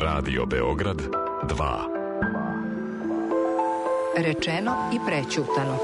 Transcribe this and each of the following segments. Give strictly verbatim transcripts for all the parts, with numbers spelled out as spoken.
Radio Beograd dva. Rečeno i prećutano.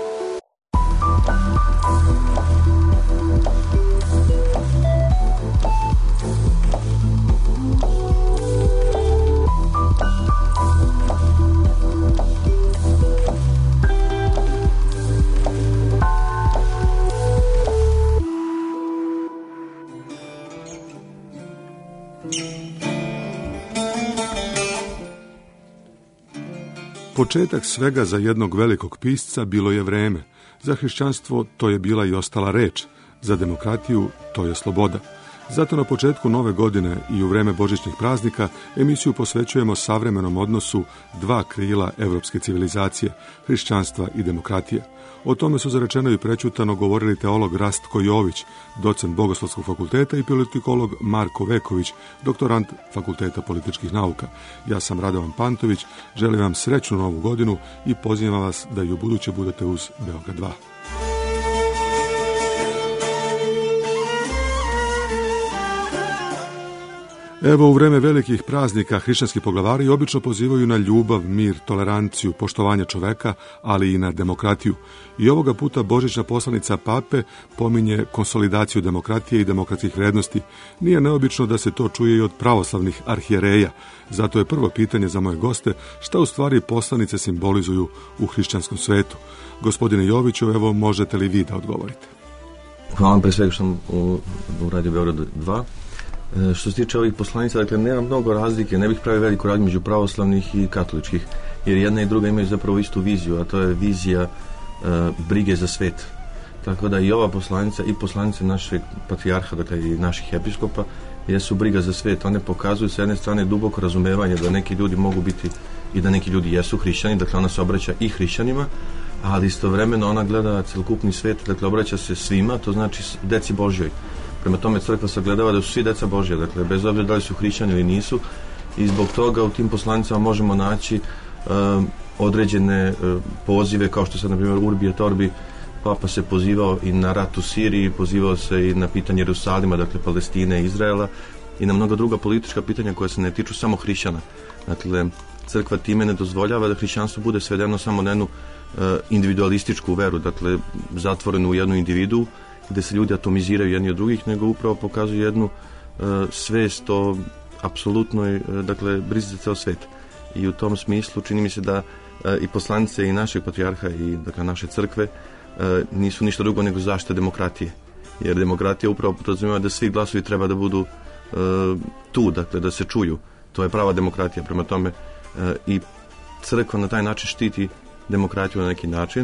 Početak svega za jednog velikog pisca bilo je vreme. Za hrišćanstvo to je bila i ostala reč. Za demokratiju to je sloboda. Zato na početku nove godine i u vreme božićnih praznika emisiju posvećujemo savremenom odnosu dva krila evropske civilizacije, hrišćanstva i demokratije. O tome su zarečeno i prećutano govorili teolog Rastko Jović, docent Bogoslovskog fakulteta, i politikolog Marko Veković, doktorant Fakulteta političkih nauka. Ja sam Radovan Pantović, želim vam srećnu novu godinu i pozivam vas da i u buduće budete uz Beograd dva. Evo, u vreme velikih praznika hrišćanski poglavari obično pozivaju na ljubav, mir, toleranciju, poštovanje čoveka, ali i na demokratiju. I ovoga puta božićna poslanica Pape pominje konsolidaciju demokratije i demokratskih vrednosti. Nije neobično da se to čuje i od pravoslavnih arhijereja. Zato je prvo pitanje za moje goste šta u stvari poslanice simbolizuju u hrišćanskom svetu. Gospodine Joviću, evo, možete li vi da odgovorite? Hvala vam pre svega što sam u, u Radio Beograd dva. Što se tiče ovih poslanica, dakle, nema mnogo razlike, ne bih pravio veliku razliku među pravoslavnih i katoličkih, jer jedna i druga imaju zapravo istu viziju, a to je vizija uh, brige za svet. Tako da i ova poslanica i poslanice našeg patrijarha, dakle i naših episkopa, jesu briga za svet. One pokazuju s jedne strane duboko razumevanje da neki ljudi mogu biti i da neki ljudi jesu hrišćani, dakle ona se obraća i hrišćanima, ali istovremeno ona gleda celokupni svet, dakle obraća se svima, to znači deci Božjoj. Prema tome crkva sagledava da su svi deca Božja, dakle bez obzira da li su hrišćani ili nisu, i zbog toga u tim poslanicama možemo naći uh, određene uh, pozive, kao što sad na primjer Urbi et Orbi, Papa se pozivao i na rat u Siriji, pozivao se i na pitanje Jerusalima, dakle Palestine i Izraela, i na mnoga druga politička pitanja koja se ne tiču samo hrišćana. Dakle, crkva time ne dozvoljava da hrišćanstvo bude svedeno samo na jednu uh, individualističku veru, dakle zatvorenu u jednu individu, gde se ljudi atomiziraju jedni od drugih, nego upravo pokazuju jednu uh, svest o apsolutnoj, uh, dakle, brizi za ceo svet. I u tom smislu čini mi se da uh, i poslanice i našeg patrijarha i, dakle, naše crkve uh, nisu ništa drugo nego zaštita demokratije. Jer demokratija upravo podrazumijeva da svi glasovi treba da budu uh, tu, dakle, da se čuju. To je prava demokratija. Prema tome uh, i crkva na taj način štiti demokratiju na neki način,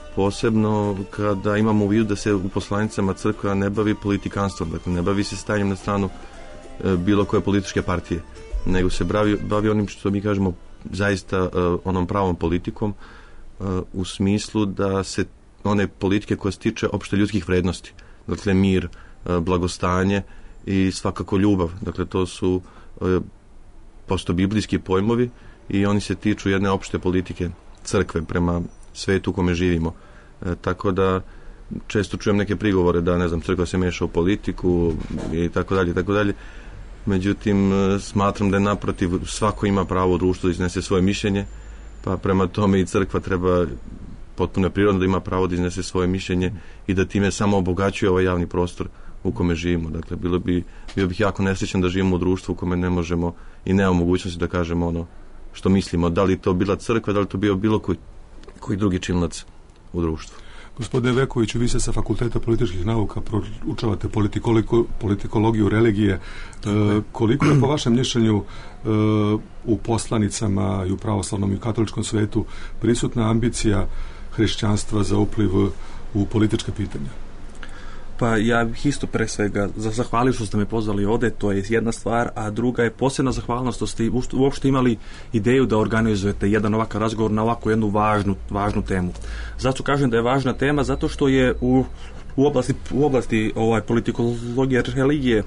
posebno kada imamo u vidu da se u poslanicama crkva ne bavi politikanstvom, dakle ne bavi se stajanjem na stranu e, bilo koje političke partije, nego se bavi, bavi onim što mi kažemo zaista e, onom pravom politikom, e, u smislu da se one politike koje se tiče opšte ljudskih vrednosti, dakle mir, e, blagostanje i svakako ljubav, dakle to su e, postobiblijski pojmovi i oni se tiču jedne opšte politike crkve prema svetu u kome živimo. E, tako da često čujem neke prigovore da, ne znam, crkva se meša u politiku i tako dalje, tako dalje. Međutim, smatram da je naprotiv, svako ima pravo u društvu da iznese svoje mišljenje, pa prema tome i crkva treba, potpuno prirodno, da ima pravo da iznese svoje mišljenje i da time samo obogaćuje ovaj javni prostor u kome živimo. Dakle, bilo bi, bio bih jako nesrećan da živimo u društvu u kome ne možemo i nemamo mogućnosti da kažemo ono što mislimo, da li to bila crkva, da li to bio bilo koji, koji drugi činilac u društvu. Gospodine Vekoviću, vi se sa Fakulteta političkih nauka proučavate politikologiju religije. E, koliko je po vašem mišljenju e, u poslanicama i u pravoslavnom i u katoličkom svetu prisutna ambicija hrišćanstva za upliv u politička pitanja? Pa ja bih isto pre svega zahvalio što ste me pozvali ovde, to je jedna stvar, a druga je posebna zahvalnost što ste uopšte imali ideju da organizujete jedan ovakav razgovor na ovako jednu važnu, važnu temu. Zato kažem da je važna tema, zato što je u, u oblasti, u oblasti ovaj, politikologije religije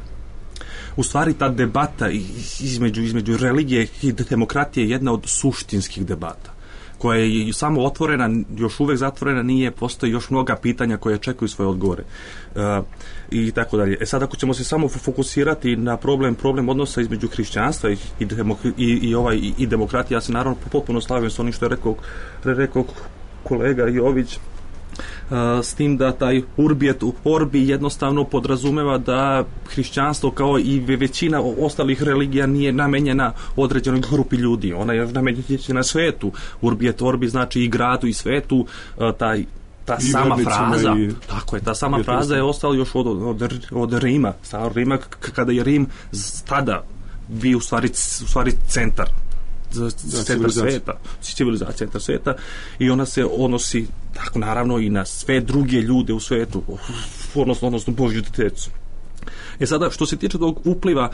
u stvari ta debata između, između religije i demokratije jedna od suštinskih debata. koja je samo otvorena, još uvek zatvorena nije, postoji još mnoga pitanja koje čekaju svoje odgovore. Uh, i tako dalje. E sad, ako ćemo se samo fokusirati na problem problem odnosa između hrišćanstva i, i, demok- i, i, ovaj, i, i demokratije, ja se naravno potpuno slavim s onim što je rekao, rekao kolega Jović, Uh, s tim da taj urbi et orbi jednostavno podrazumeva da hrišćanstvo kao i većina ostalih religija nije namenjena određenoj grupi ljudi, ona je namenjena svetu. Urbi et orbi znači i gradu i svetu, uh, taj ta I sama fraza, i... tako je, ta sama je fraza je ostala još od, od, od Rima, starog Rima, kada je Rim tada bio u stvari, u stvari centar centar sveta, civilizacija, centar sveta, i ona se odnosi tako naravno i na sve druge ljude u svetu, odnosno, odnosno Božju djecu. E sada, što se tiče tog upliva,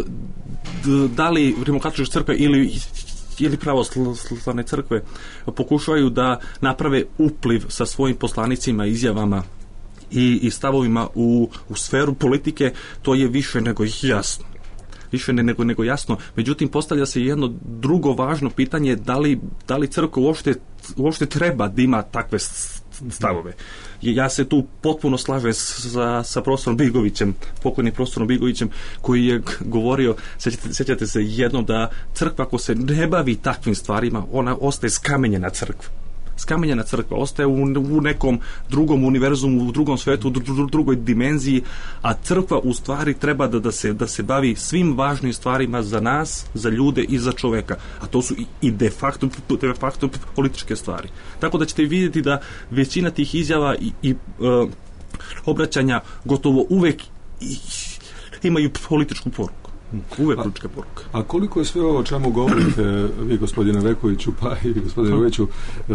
da li rimokatolička crkva ili ili pravoslavne crkve pokušavaju da naprave upliv sa svojim poslanicima, izjavama i, i stavovima u, u sferu politike, to je više nego jasno. više nego, nego jasno. Međutim, postavlja se jedno drugo važno pitanje, da li, da li crkva uopšte, uopšte treba da ima takve stavove. Ja se tu potpuno slažem sa, sa profesorom Bigovićem, pokojnim profesorom Bigovićem, koji je govorio, sjećate, sjećate se jednom, da crkva, ako se ne bavi takvim stvarima, ona ostaje skamenjena crkva. Skamenjena crkva ostaje u, u nekom drugom univerzumu, u drugom svetu, u dru, drugoj dimenziji, a crkva u stvari treba da, da, se, da se bavi svim važnim stvarima za nas, za ljude i za čoveka, a to su i, i de facto, de facto političke stvari. Tako da ćete vidjeti da većina tih izjava i, i uh, obraćanja gotovo uvek i, imaju političku poruku. Uvek politička poruka. A koliko je sve ovo o čemu govorite vi, gospodine Vekoviću, pa i vi, gospodine Joviću,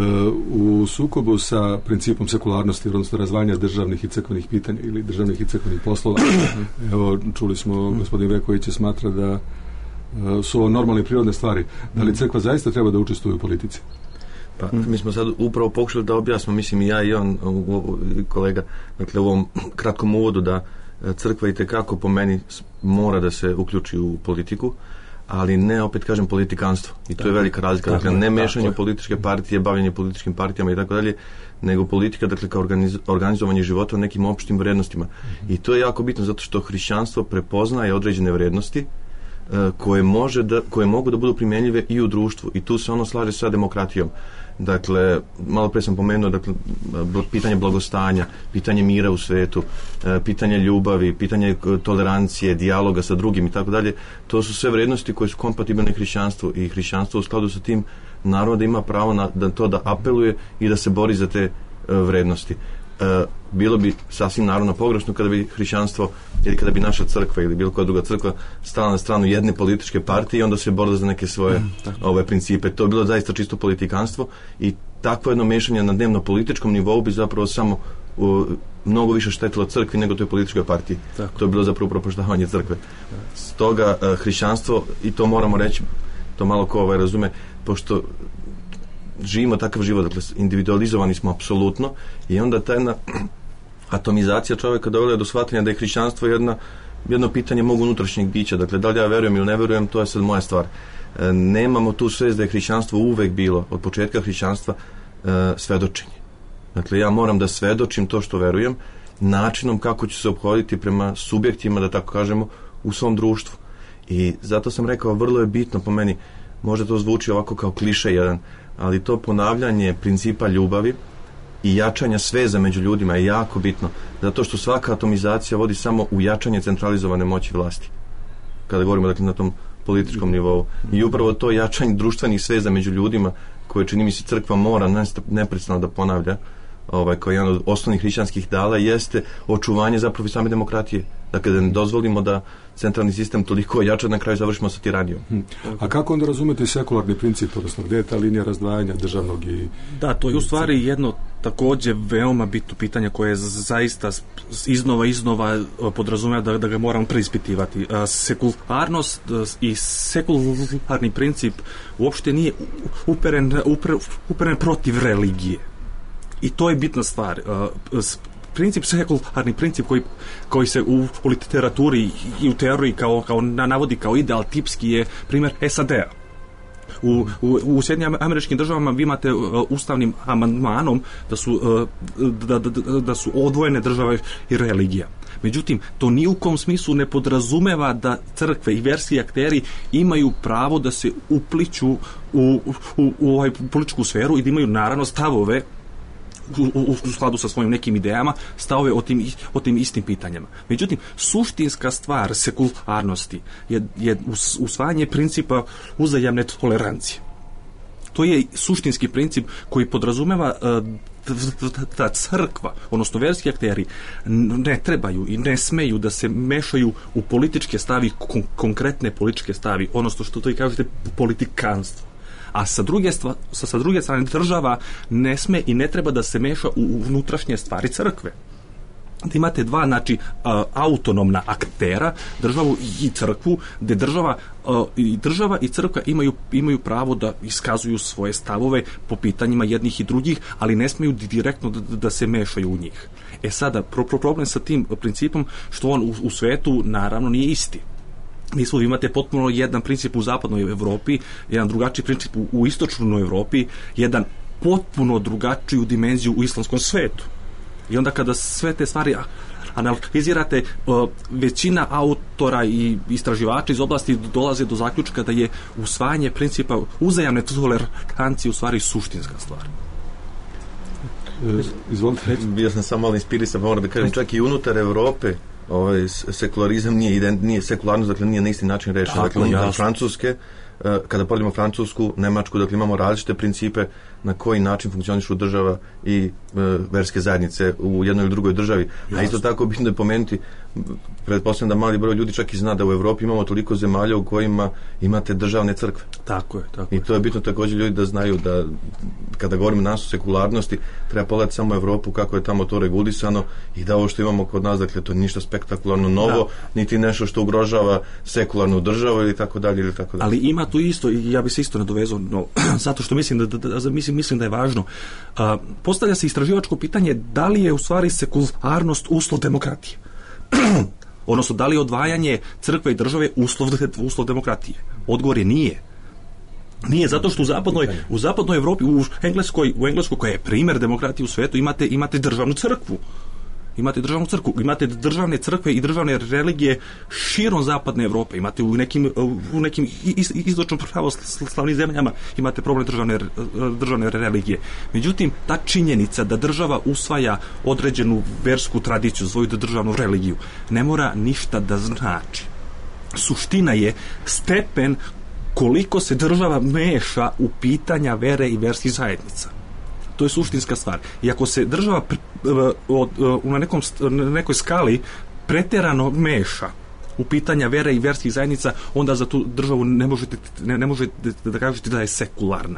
u sukobu sa principom sekularnosti, odnosno razvajanja državnih i crkvenih pitanja ili državnih i crkvenih poslova? Evo, čuli smo, gospodin Veković smatra da su ovo normalne prirodne stvari. Da li crkva zaista treba da učestvuje u politici? Pa, mi smo sad upravo pokušali da objasnimo, mislim i ja i on, kolega, dakle u ovom kratkom uvodu, da crkva itekako po meni mora da se uključi u politiku, ali ne, opet kažem, politikanstvo. I to je velika razlika. Dakle, ne mešanje političke partije, bavljenje političkim partijama i tako dalje, nego politika, dakle, kao organiz, organizovanje života u nekim opštim vrednostima. I to je jako bitno, zato što hrišćanstvo prepoznaje određene vrednosti uh, koje, može da, koje mogu da budu primjenljive i u društvu. I tu se ono slaže sa demokratijom. Dakle, malo pre sam pomenuo, dakle, pitanje blagostanja, pitanje mira u svetu, pitanje ljubavi, pitanje tolerancije, dijaloga sa drugim i tako dalje. To su sve vrednosti koje su kompatibilne hrišćanstvu, i hrišćanstvo u skladu sa tim naravno da ima pravo na da to da apeluje i da se bori za te vrednosti. Bilo bi sasvim naravno pogrešno kada bi hrišćanstvo ili kada bi naša crkva ili bilo koja druga crkva stala na stranu jedne političke partije i onda se borila za neke svoje mm, ove principe. To je bilo zaista čisto politikanstvo, i takvo jedno mešanje na dnevno političkom nivou bi zapravo samo u, mnogo više štetilo crkvi nego toj političkoj partiji. Tako. To je bilo zapravo propaštavanje crkve. Stoga hrišćanstvo, i to moramo reći, to malo ko ovaj razume, pošto živimo takav život, dakle individualizovani smo apsolutno, i onda ta jedna atomizacija čovjeka dovela do shvatanja da je hrišćanstvo jedna, jedno pitanje mog unutrašnjeg bića. Dakle, da li ja verujem ili ne verujem, to je sad moja stvar. E, nemamo tu svest da je hrišćanstvo uvek bilo, od početka hrišćanstva, e, svedočenje. Dakle, ja moram da svedočim to što verujem, načinom kako ću se ophoditi prema subjektima, da tako kažemo, u svom društvu. I zato sam rekao, vrlo je bitno po meni, možda to zvuči ovako kao kliše jedan, ali to ponavljanje principa ljubavi i jačanja sveza među ljudima je jako bitno, zato što svaka atomizacija vodi samo u jačanje centralizovane moći vlasti, kada govorimo, dakle, na tom političkom nivou. I upravo to jačanje društvenih sveza među ljudima, koje, čini mi se, crkva mora neprestano da ponavlja, ovaj, kao jedan od osnovnih hrišćanskih dala, jeste očuvanje zapravo same demokratije. Dakle, da ne dozvolimo da centralni sistem toliko jača, na kraju završimo sa tiranijom. A kako onda razumete sekularni princip, odnosno gdje je ta linija razdvajanja državnog i... Da, to je u stvari jedno također veoma bitno pitanje koje je zaista iznova iznova podrazumijeva da, da ga moram preispitivati. Sekularnost i sekularni princip uopšte nije uperen, uperen, uperen protiv religije. I to je bitna stvar. Princip, sekularni princip koji, koji se u, u literaturi i u teoriji kao, kao navodi kao ideal tipski je primjer S A D-a. U, u, u Sjedinjenim Američkim Državama vi imate uh, ustavnim amandmanom da su, uh, da, da, da, da su odvojene države i religija. Međutim, to ni u kom smislu ne podrazumeva da crkve i verski akteri imaju pravo da se upliću u, u, u ovaj političku sferu i da imaju naravno stavove U, u, u skladu sa svojim nekim idejama, stavove o tim, o tim istim pitanjama. Međutim, suštinska stvar sekularnosti je, je usvajanje principa uzajamne tolerancije. To je suštinski princip koji podrazumeva da crkva, odnosno verski akteri, ne trebaju i ne smeju da se mešaju u političke stavi, kon, konkretne političke stavi, odnosno što to i kažete politikanstvo. A sa druge, stva, sa, sa druge strane država ne sme i ne treba da se meša u unutrašnje stvari crkve. Da imate dva, znači, uh, autonomna aktera, državu i crkvu, gde država, uh, i država i crkva imaju, imaju pravo da iskazuju svoje stavove po pitanjima jednih i drugih, ali ne smeju direktno da, da se mešaju u njih. E sada, pro, problem sa tim principom što on u, u svetu naravno nije isti. Mi smo, imate potpuno jedan princip u zapadnoj Evropi, jedan drugačiji princip u, u istočnoj Evropi, jedan potpuno drugačiju dimenziju u islamskom svetu. I onda kada sve te stvari analizirate, većina autora i istraživača iz oblasti dolaze do zaključka da je usvajanje principa uzajamne tolerancije u stvari suštinska stvar. Izvolite. Bio sam samo malo inspirisan, moram da kažem, čak i unutar Evrope ovaj sekularizam nije ident, nije sekularnost, dakle nije na isti način rešen. Tako, dakle, unutar jasno. Francuske, kada poredimo Francusku, Nemačku, dakle imamo različite principe na koji način funkcionišu država i e, verske zajednice u jednoj ili drugoj državi. Jasno. A isto tako bitno je pomenuti, pretpostavljam da mali broj ljudi čak i zna da u Evropi imamo toliko zemalja u kojima imate državne crkve. Tako je, tako I je. to je bitno također ljudi da znaju da kada govorimo danas o sekularnosti, treba pogledati samo Evropu kako je tamo to regulisano i da ovo što imamo kod nas, dakle to je ništa spektakularno novo, da. Niti nešto što ugrožava sekularnu državu ili tako dalje ili tako dalje. Ali ima tu isto, i ja bih se isto nadovezao, no, zato što mislim da, da, da, mislim, mislim da je važno. A, postavlja se istraživačko pitanje da li je u stvari sekularnost uslov demokratije. Odnosno, da li je odvajanje crkve i države uslov, uslov demokratije? Odgovor je nije. Nije, zato što u zapadnoj, u zapadnoj Evropi, u Engleskoj, u Engleskoj koja je primjer demokratije u svetu, imate, imate državnu crkvu. Imate državnu crkvu, imate državne crkve i državne religije širom zapadne Evrope. Imate u nekim, u nekim istočno pravoslavnim zemljama imate problem državne, državne religije. Međutim, ta činjenica da država usvaja određenu versku tradiciju, svoju državnu religiju, ne mora ništa da znači. Suština je stepen koliko se država meša u pitanja vere i verskih zajednica. To je suštinska stvar. I ako se država na, nekom, na nekoj skali preterano meša u pitanja vere i verskih zajednica, onda za tu državu ne možete, ne, ne možete da kažete da je sekularna.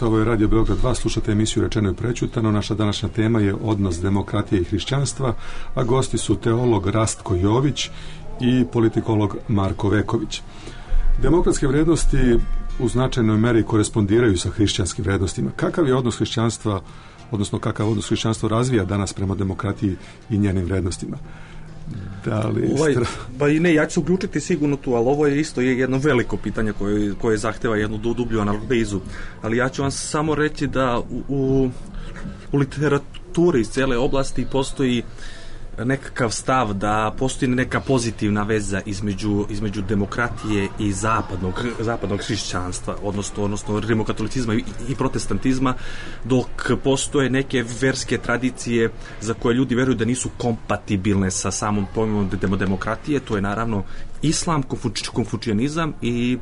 Ovo je Radio Beograd dva, slušate emisiju Rečeno i prećutano. Naša današnja tema je odnos demokratije i hrišćanstva, a gosti su teolog Rastko Jović i politikolog Marko Veković. Demokratske vrednosti u značajnoj meri korespondiraju sa hrišćanskim vrednostima. Kakav je odnos hrišćanstva, odnosno kakav odnos hrišćanstvo razvija danas prema demokratiji i njenim vrednostima? Da li ovaj, stra... pa i ne, ja ću se uključiti sigurno tu, ali ovo je isto jedno veliko pitanje koje, koje zahteva jednu dublju analizu. Ali ja ću vam samo reći da u, u, u literaturi iz cijele oblasti postoji nekakav stav da postoji neka pozitivna veza između, između demokratije i zapadnog, zapadnog hrišćanstva, odnosno, odnosno rimokatolicizma i, i protestantizma, dok postoje neke verske tradicije za koje ljudi veruju da nisu kompatibilne sa samom pojmom demokratije. To je naravno islam, konfuč, konfučijanizam i,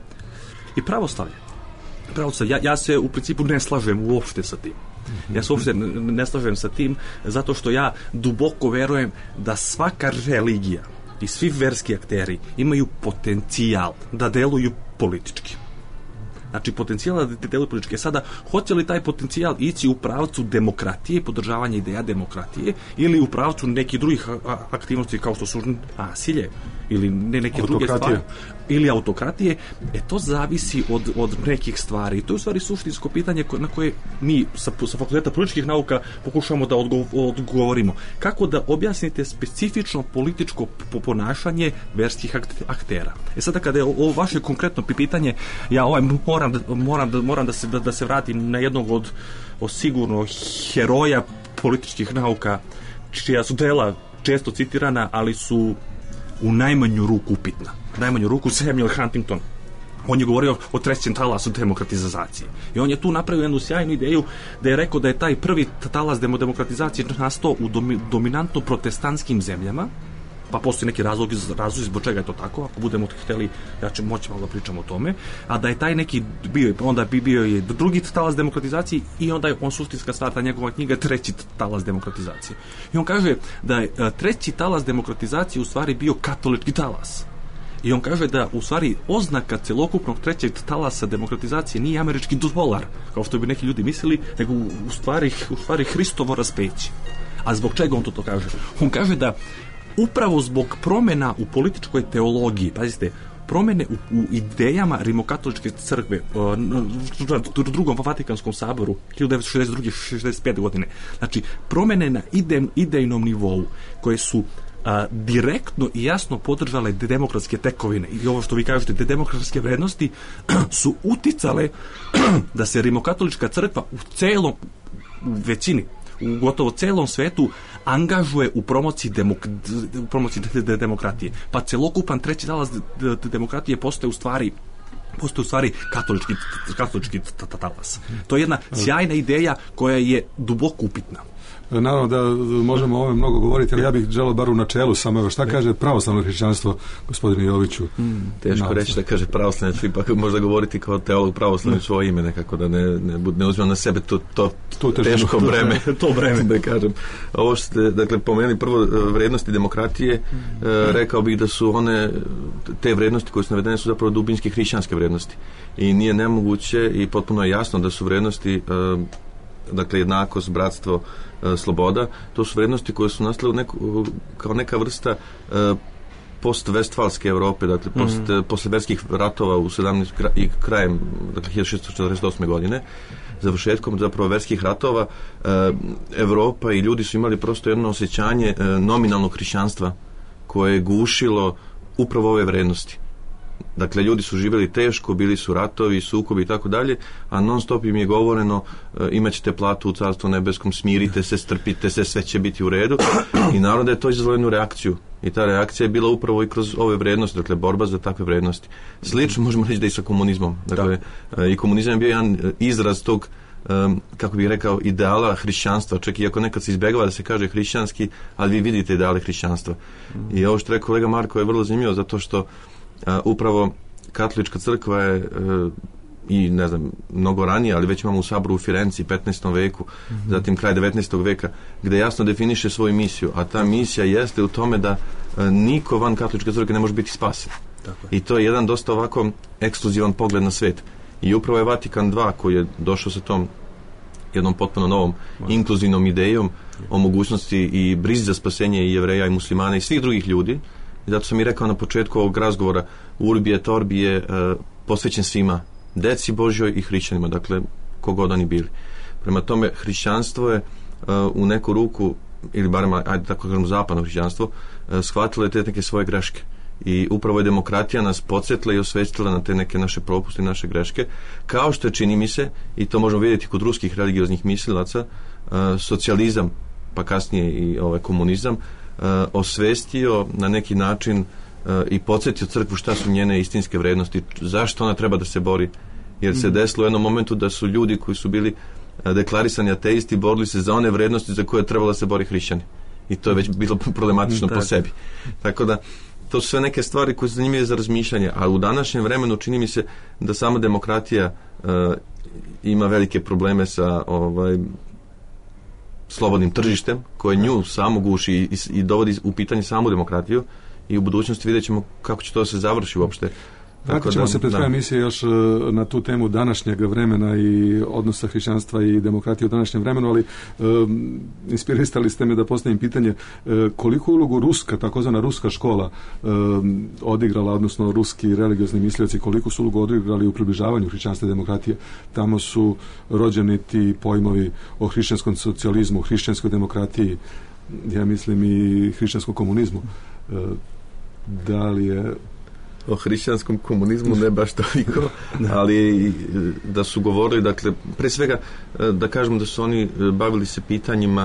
i pravoslavlje. pravoslavlje. Ja, ja se u principu ne slažem uopšte sa tim. Ja se uopšte ne slažem sa tim, zato što ja duboko verujem da svaka religija i svi verski akteri imaju potencijal da deluju politički. Znači, potencijal da deluju politički. Sada, hoće li taj potencijal ići u pravcu demokratije i podržavanja ideja demokratije ili u pravcu nekih drugih aktivnosti kao što su nasilje ili ne neke druge stvari ili autokratije, e to zavisi od, od nekih stvari. I to je u stvari suštinsko pitanje na koje mi sa, sa fakulteta političkih nauka pokušamo da odgovorimo. Kako da objasnite specifično političko ponašanje verskih aktera? E sada, kada je ovo vaše konkretno pitanje, ja ovaj moram da, moram da, moram da, se, da, da se vratim na jednog od, od sigurno heroja političkih nauka, čija su dela često citirana, ali su u najmanju ruku upitna. U najmanju ruku Samuel Huntington. On je govorio o trećem talasu demokratizacije. I on je tu napravio jednu sjajnu ideju da je rekao da je taj prvi talas demokratizacije nastao u domi, dominantno protestantskim zemljama, pa postoji neki razlog, razlog zbog čega je to tako, ako budemo htjeli, ja ću moći malo da pričam o tome, a da je taj neki bio, onda bi bio je drugi talas demokratizacije i onda je on suštinska stvar, ta njegova knjiga, treći talas demokratizacije. I on kaže da je treći talas demokratizacije u stvari bio katolički talas. I on kaže da u stvari oznaka celokupnog trećeg talasa demokratizacije nije američki dolar, kao što bi neki ljudi mislili, nego u stvari, u stvari Hristovo raspeće. A zbog čega on to, to kaže? On kaže da upravo zbog promjena u političkoj teologiji, pazite, promjene u, u idejama rimokatoličke crkve u drugom Vatikanskom saboru hiljadu devetsto šezdeset druge šezdeset pete godine, znači promjene na ide, idejnom nivou koje su a, direktno i jasno podržale demokratske tekovine i ovo što vi kažete, te demokratske vrednosti su uticale da se rimokatolička crkva u celom, u većini, u gotovo celom svetu angažuje u promociji, demok, u promociji de, de, demokratije. Pa celokupan treći talas de, de, demokratije postaje u stvari postoji u stvari katolički, katolički talas. To je jedna sjajna ideja koja je duboko upitna. Naravno da možemo o ovome mnogo govoriti, ali ja bih želeo bar u načelu samo, evo šta kaže pravoslavno hrišćanstvo, gospodine Joviću? Mm, teško no, reći da kaže pravoslavno, ipak možda govoriti kao teolog pravoslavno svoje ime, nekako da ne, ne, ne uzmem na sebe to, to, to teško breme. to breme. Da kažem. Ovo što ste, dakle, pomeni prvo vrednosti demokratije, mm. e, rekao bih da su one, te vrednosti koje su navedene su zapravo dubinske hrišćanske vrednosti. I nije nemoguće i potpuno je jasno da su vrednosti e, dakle jednakost, bratstvo, e, sloboda, to su vrednosti koje su nastale u neku, kao neka vrsta e, post-vestfalske Europe, dakle post, mm. posle verskih ratova u sedamnaestom i krajem dakle hiljadu šesto četrdeset osme godine, završetkom zapravo verskih ratova, e, Evropa i ljudi su imali prosto jedno osjećanje e, nominalnog hrišćanstva koje je gušilo upravo ove vrednosti. Dakle, ljudi su živjeli teško, bili su ratovi, sukobi i tako dalje, a non stop im je govoreno e, imat ćete platu u Carstvu nebeskom, smirite se, strpite se, sve će biti u redu. I narod je to izazvalo jednu reakciju. I ta reakcija je bila upravo i kroz ove vrednosti, dakle, borba za takve vrednosti. Slično možemo reći da i sa komunizmom. Dakle, e, i komunizam je bio jedan izraz tog, e, kako bih rekao, ideala hrišćanstva, čak i ako nekad se izbjegava da se kaže hrišćanski, ali vi vidite ideale hrišćanstva. Mm. I ovo što rekao kolega Marko je vrlo zanimljivo, zato što Uh, upravo katolička crkva je uh, i ne znam, mnogo ranije, ali već imamo u saboru u Firenci petnaestom veku, mm-hmm. zatim kraj devetnaestog veka, gde jasno definiše svoju misiju, a ta misija jeste u tome da uh, niko van katoličke crkve ne može biti spasen. Tako je. I to je jedan dosta ovako ekskluzivan pogled na svet. I upravo je Vatikan dva koji je došao sa tom jednom potpuno novom inkluzivnom idejom o mogućnosti i brizi za spasenje i Jevreja i muslimana i svih drugih ljudi. I zato sam i rekao na početku ovog razgovora, Urbi et Orbi je uh, posvećen svima, deci Božjoj i hrišćanima, dakle kogod oni bili. Prema tome, hrišćanstvo je uh, u neku ruku, ili barem, ajde tako kažem, zapadno hrišćanstvo, uh, shvatilo je te neke svoje greške. I upravo je demokratija nas podsjetila i osvestila na te neke naše propuste i naše greške, kao što je, čini mi se, i to možemo vidjeti kod ruskih religioznih mislilaca, uh, socijalizam, pa kasnije i ovaj komunizam, uh, osvestio na neki način uh, i podsjetio crkvu šta su njene istinske vrednosti, zašto ona treba da se bori, jer se desilo u jednom momentu da su ljudi koji su bili uh, deklarisani ateisti borili se za one vrednosti za koje je trebalo da se bori hrišćani. I to je već bilo problematično po sebi. Tako da to su sve neke stvari koje su zanimljive za razmišljanje, a u današnjem vremenu čini mi se da sama demokratija uh, ima velike probleme sa ovaj, slobodnim tržištem, koje nju samo guši i, i dovodi u pitanje samu demokratiju, i u budućnosti vidjet ćemo kako će to se završi uopšte. Vratit ćemo se pred krajem emisije još na tu temu današnjeg vremena i odnosa hrišćanstva i demokratije u današnjem vremenu, ali um, inspirisali ste me da postavim pitanje uh, koliko ulogu ruska, takozvana ruska škola um, odigrala, odnosno ruski religiozni mislioci, koliko su ulogu odigrali u približavanju hrišćanstva i demokratije. Tamo su rođeni ti pojmovi o hrišćanskom socijalizmu, hrišćanskoj demokratiji, ja mislim i hrišćanskom komunizmu. Uh, da li je o hrišćanskom komunizmu ne baš toliko, ali da su govorili, dakle, pre svega da kažemo da su oni bavili se pitanjima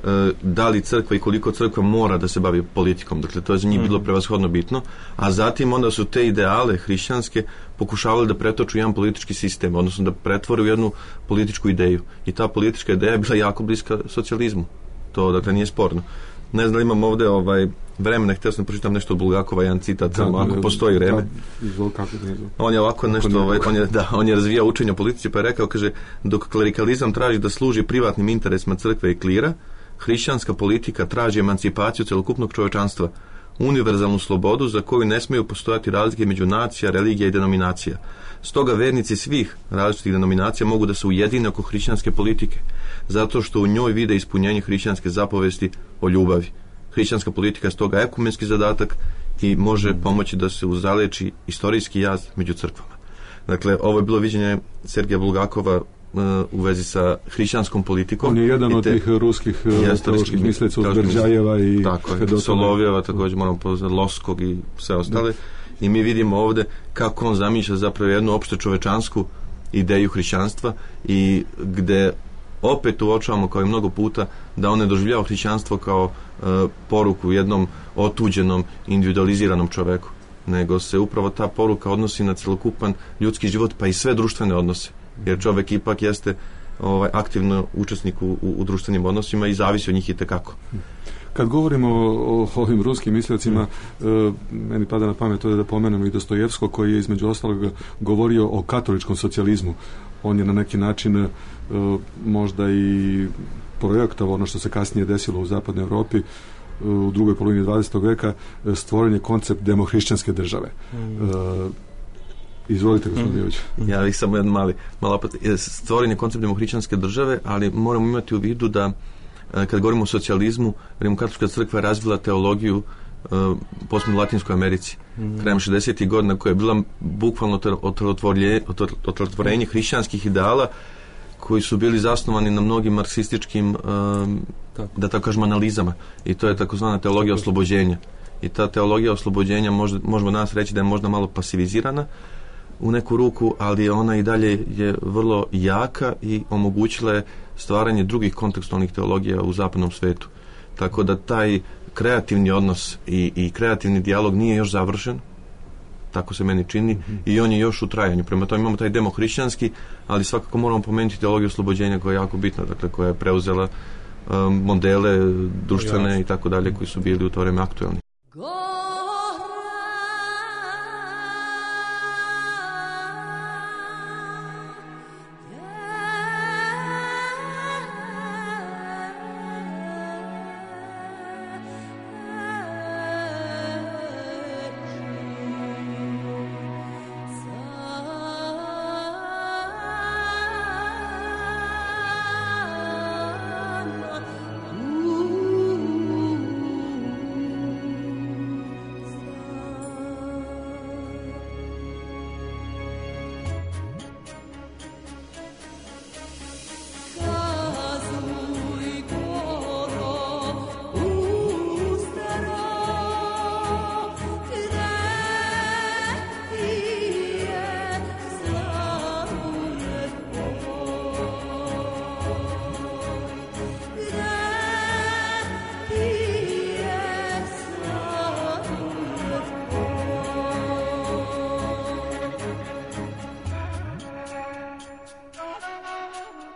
da li crkva i koliko crkva mora da se bavi politikom, dakle to je za njih bilo prevashodno bitno, a zatim onda su te ideale hrišćanske pokušavali da pretoču jedan politički sistem, odnosno da pretvore u jednu političku ideju, i ta politička ideja je bila jako bliska socijalizmu, to dakle nije sporno. Ne znam da imam ovde ovaj vremena, htio sam pročitam nešto od Bulgakova, jedan citat, da, samo ako postoji vreme. Da, on je ovako nešto, ovaj, on je, da, on je razvijao učenje o politici, pa je rekao, kaže, dok klerikalizam traži da služi privatnim interesima crkve i klira, hrišćanska politika traži emancipaciju celokupnog čovečanstva, univerzalnu slobodu za koju ne smiju postojati razlike među nacija, religija i denominacija. Stoga vernici svih različitih denominacija mogu da se ujedine oko hrišćanske politike, zato što u njoj vide ispunjenje hrišćanske zapovesti o ljubavi. Hrišćanska politika je stoga ekumenski zadatak i može pomoći da se uzaleči istorijski jaz među crkvama. Dakle, ovo je bilo viđenje Sergeja Bulgakova uh, u vezi sa hrišćanskom politikom. On je jedan od tih ruskih teoloških misleca od Berdjajeva i Fedotova. Solovjeva, također moramo poznati, Loskog i sve ostale. Da. I mi vidimo ovde kako on zamišlja zapravo jednu opšte čovečansku ideju hrišćanstva, i gde opet uočavamo, kao i mnogo puta, da on ne doživljava hrišćanstvo kao uh, poruku jednom otuđenom, individualiziranom čoveku, nego se upravo ta poruka odnosi na celokupan ljudski život, pa i sve društvene odnose, jer čovek ipak jeste ovaj, aktivno učesnik u, u, u društvenim odnosima i zavisi od njih i tekako. Kad govorimo o, o ovim ruskim misliocima, e, meni pada na pamet to je da pomenemo i Dostojevskog, koji je između ostalog govorio o katoličkom socijalizmu. On je na neki način e, možda i projektovao ono što se kasnije desilo u zapadnoj Evropi, e, u drugoj polovini dvadesetog veka, e, stvoren je koncept demohrišćanske države. E, izvolite, gospodin Jović. Ja bih samo jedan mali, malo opet, stvoren je koncept demohrišćanske države, ali moramo imati u vidu da kad govorimo o socijalizmu, Rimokatolička crkva je razvila teologiju uh, posebno u Latinskoj Americi. Mm. Krajem šezdesetih godina, koja je bila bukvalno otelotvorenje hrišćanskih ideala koji su bili zasnovani na mnogim marksističkim um, da tako kažemo analizama. I to je takozvana teologija oslobođenja. I ta teologija oslobođenja možda, možemo danas reći da je možda malo pasivizirana u neku ruku, ali ona i dalje je vrlo jaka i omogućila je stvaranje drugih kontekstualnih teologija u zapadnom svetu. Tako da taj kreativni odnos i, i kreativni dijalog nije još završen, tako se meni čini, mm-hmm. i on je još u trajanju. Prema tome imamo taj demohrišćanski, ali svakako moramo pomenuti teologiju oslobođenja, koja je jako bitna, dakle koja je preuzela um, modele društvene ja. i tako dalje koji su bili u to vreme aktuelni.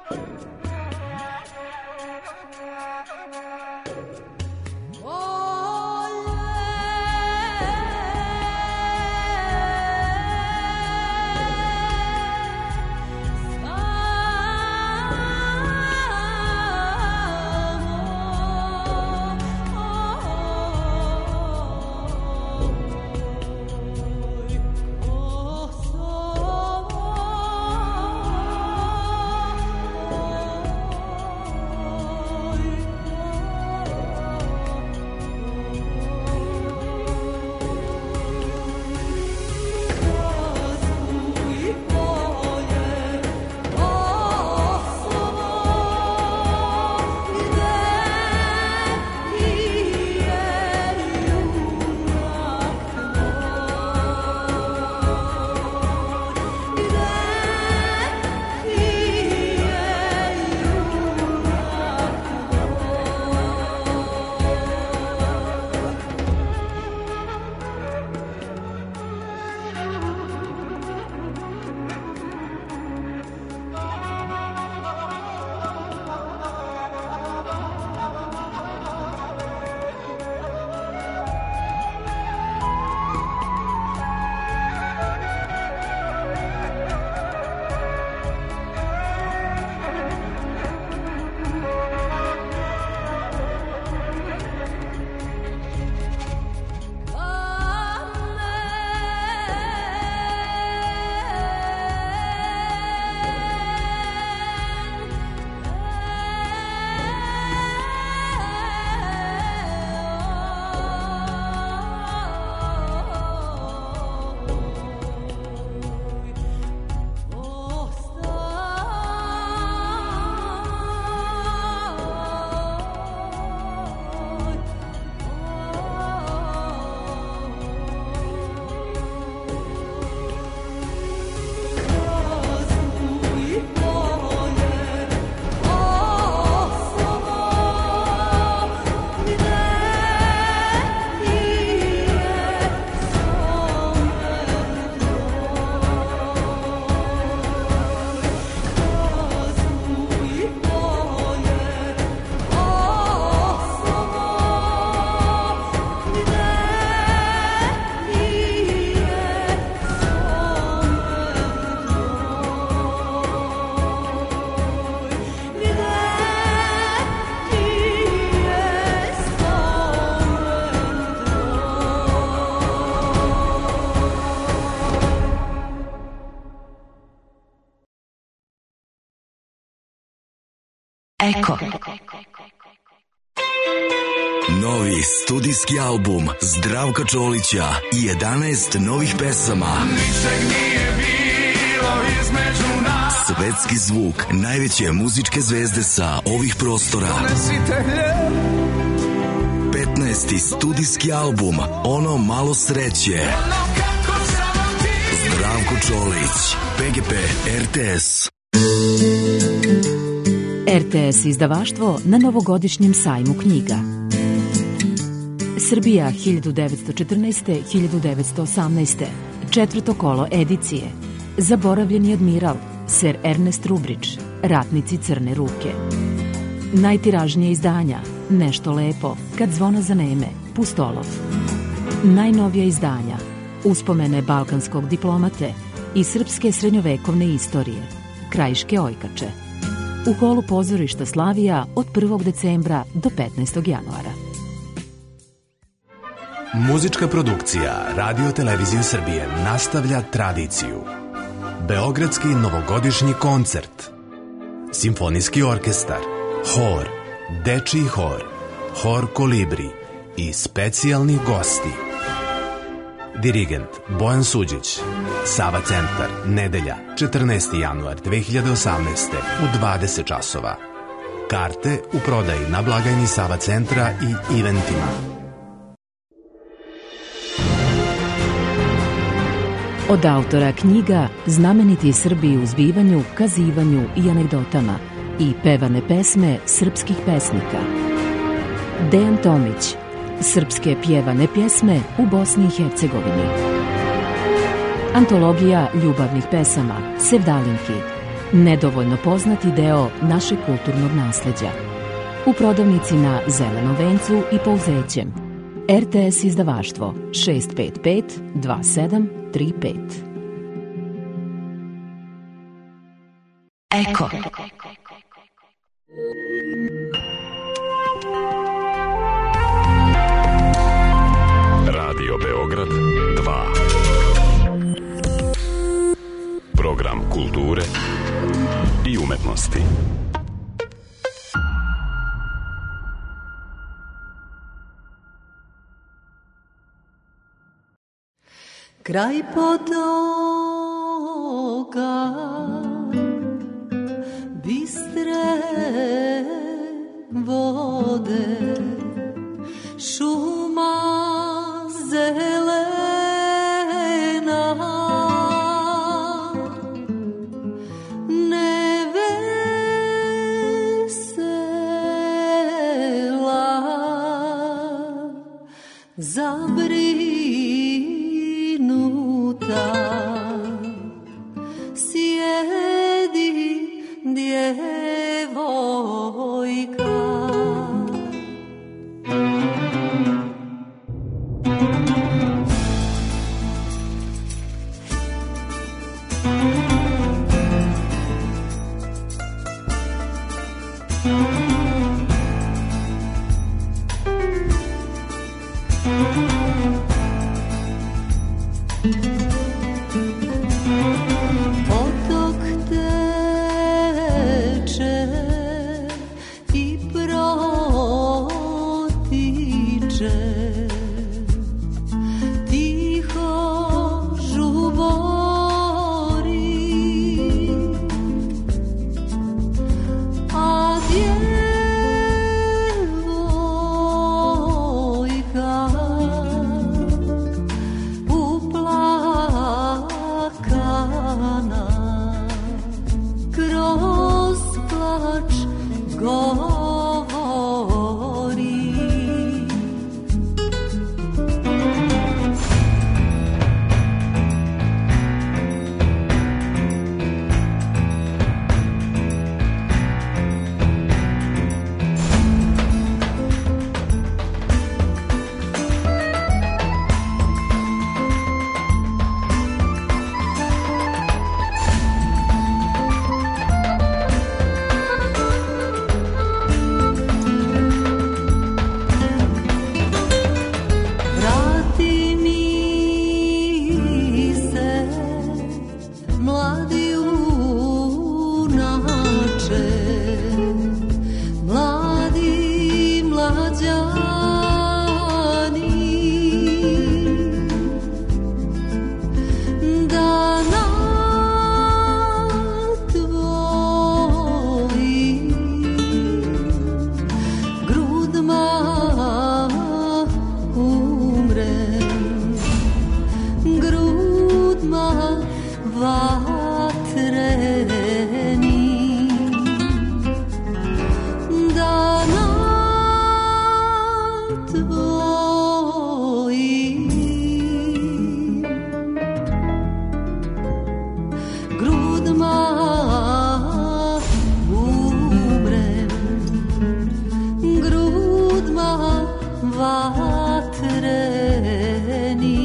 Eko. Novi studijski album Zdravka Čolića i jedanaest novih pesama. Ničeg nije bilo između nas. Svetski zvuk najveće muzičke zvezde sa ovih prostora. petnaesti studijski album Ono malo sreće. Zdravko Čolić, P G P, R T S. R T S izdavaštvo na novogodišnjem sajmu knjiga. Srbija hiljadu devetsto četrnaeste do hiljadu devetsto osamnaeste. Četvrto kolo edicije. Zaboravljeni admiral, Ser Ernest Rubrić, Ratnici crne ruke. Najtiražnije izdanja, Nešto lepo, Kad zvona zaneme, Pustolov. Najnovija izdanja, Uspomene balkanskog diplomate i srpske srednjovekovne istorije, Krajiške ojkače. U holu pozorišta Slavija od prvog decembra do petnaestog januara. Muzička produkcija Radio Televizije Srbije nastavlja tradiciju. Beogradski novogodišnji koncert, Simfonijski orkestar, Hor, Dečiji hor, Hor Kolibri i specijalni gosti. Dirigent Bojan Suđić. Sava centar, nedelja, četrnaesti januar dve hiljade osamnaeste u dvadeset časova. Karte u prodaji na blagajni Sava centra i eventima. Od autora knjiga Znameniti Srbi u zbivanju, kazivanju i anegdotama i pevane pesme srpskih pesnika. Dejan Tomić. Srpske pjevane pjesme u Bosni i Hercegovini. Antologija ljubavnih pesama Sevdalinki. nedovoljno poznati deo našeg kulturnog nasleđa. U prodavnici na Zelenom vencu i Pouzećem. R T S izdavaštvo šest pet pet dva sedam tri pet. Eko. Radio Beograd dva. Program kulture i umetnosti. Kraj potoka bistre vode, šuma zelena, nevesela, zabrinuta, sjedi djevojka. Potok teče i protiče, tiho žubori, a djevojka uplakana kroz plač govori. Vrati mi se, mladi junače, mladi mlađani, da na tvojim grudma umrem, grudma vatreni, da na tvojim grudma umrem, grudma vatreni.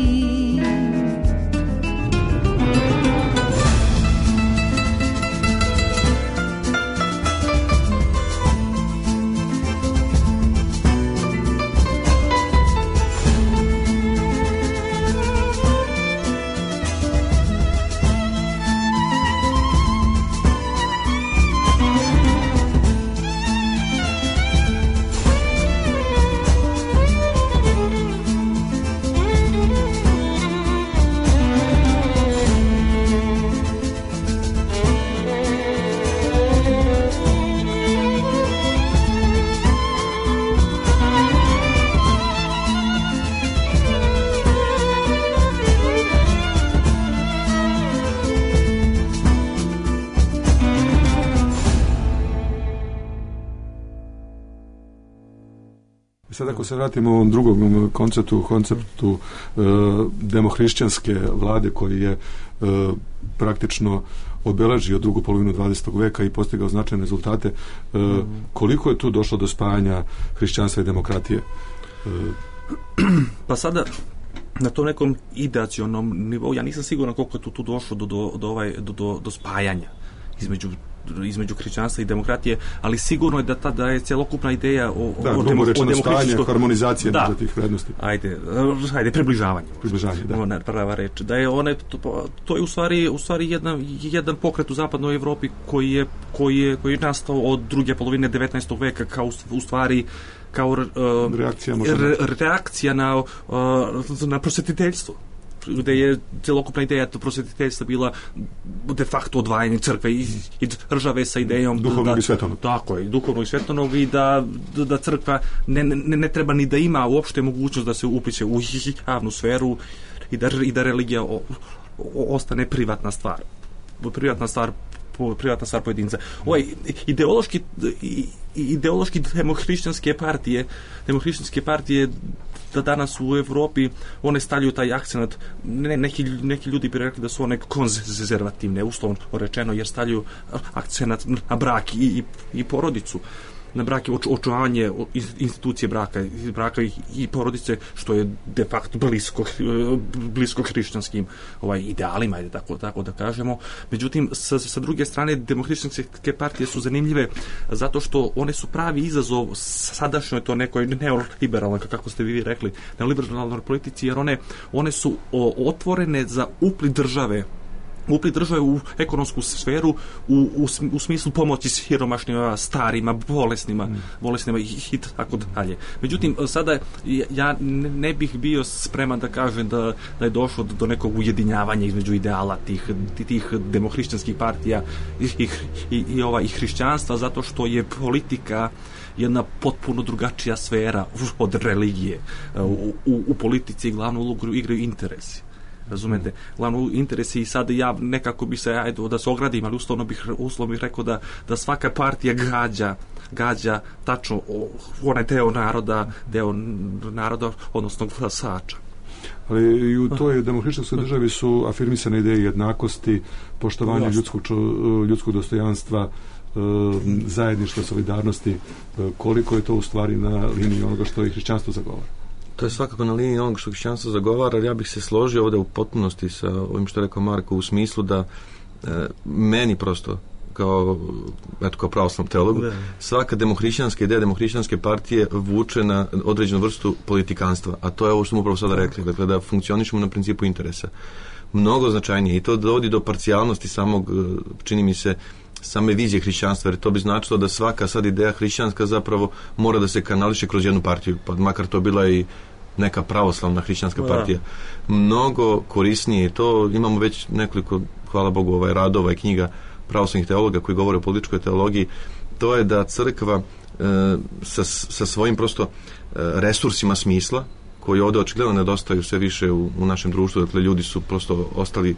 Sad ako se vratimo ovom drugom konceptu, konceptu e, demohrišćanske vlade koji je e, praktično obeležio drugu polovinu dvadesetog veka i postigao značajne rezultate. E, koliko je tu došlo do spajanja hrišćanstva i demokratije? E, Pa sada, na tom nekom ideacionom nivou, ja nisam siguran koliko je tu, tu došlo do, do, do, ovaj, do, do, do spajanja između između hrišćanstva i demokratije, ali sigurno je da ta da je celokupna ideja o da, o, demo, o demokritičko harmonizacije da, tih vrednosti. Ajde, ajde približavanje. Približavanje, da. Ona prava reč. Da je one to, to je u stvari u stvari jedan jedan pokret u zapadnoj Evropi koji je koji je koji je nastao od druge polovine devetnaestog veka kao u stvari kao uh, reakcija, re, reakcija na uh, na prosvetiteljstvo, gde je celokupna ideja to prosvetiteljstva bila de facto odvajanje crkve i, i države sa idejom duhovnog da, i svetovnog. Tako je, duhovnog i svetovnog i da, da crkva ne, ne, ne treba ni da ima uopšte mogućnost da se upliće u javnu sferu i da, i da religija o, o, ostane privatna stvar. Privatna stvar privatna stvar pojedinca. Ovaj ideološki ideološki demohrišćanske partije, demohrišćanske partije da danas u Evropi one stavljaju taj akcenat, ne, neki, neki ljudi bi rekli da su one konzervativne, uslovno rečeno, jer stavljaju akcenat na brak i, i, i porodicu, na brak i očuvanje institucije braka, braka i, i porodice, što je de facto blisko, blisko hrišćanskim ovaj, idealima, ajde tako, tako da kažemo. Međutim, sa, sa druge strane, demohrišćanske partije su zanimljive zato što one su pravi izazov sadašnjoj to nekoj neoliberalnoj, kako ste vi rekli, neoliberalnoj politici, jer one, one su o, otvorene za uplit države uplit države u ekonomsku sferu u, u, u smislu pomoći siromašnima, starima, bolesnima, mm. bolesnima i, i tako dalje. Međutim, sada ja ne bih bio spreman da kažem da, da je došlo do, do nekog ujedinjavanja između ideala tih, tih demohrišćanskih partija i, i, i, i, ova, i hrišćanstva, zato što je politika jedna potpuno drugačija sfera od religije. U, u, u politici glavnu ulogu igraju interesi. Razumete, glavno interesi i sad ja nekako bi se, ajde, da se ogradim, ali uslovno bih, uslovno bih rekao da, da svaka partija gađa, gađa tačno onaj deo naroda, deo naroda, odnosno glasača. Ali i u toj demohrišćanskoj državi su afirmisane ideje jednakosti, poštovanja ljudskog, ljudskog dostojanstva, zajedništva, solidarnosti. Koliko je to u stvari na liniji onoga što i hrišćanstvo zagovara? To je svakako na liniji onog što hrišćanstvo zagovara, ali ja bih se složio ovdje u potpunosti sa ovim što je rekao Marko, u smislu da e, meni prosto kao, eto, kao pravoslavnom teologu, da. Svaka demohrišćanska ideja, demohrišćanske partije vuče na određenu vrstu politikanstva, a to je ovo što smo upravo sada rekli, dakle da funkcionišemo na principu interesa. Mnogo značajnije i to dovodi do parcijalnosti samog, čini mi se, same vizije hrišćanstva, jer to bi značilo da svaka sad ideja hrišćanska zapravo mora da se kanališe kroz jednu partiju, pa makar to bila i neka pravoslavna hrišćanska partija. Mnogo korisnije, to imamo već nekoliko, hvala Bogu, ovaj radova i knjiga pravoslavnih teologa koji govore o političkoj teologiji, to je da crkva e, sa, sa svojim prosto e, resursima smisla, koji ovdje očigledno nedostaju sve više u, u našem društvu, dakle ljudi su prosto ostali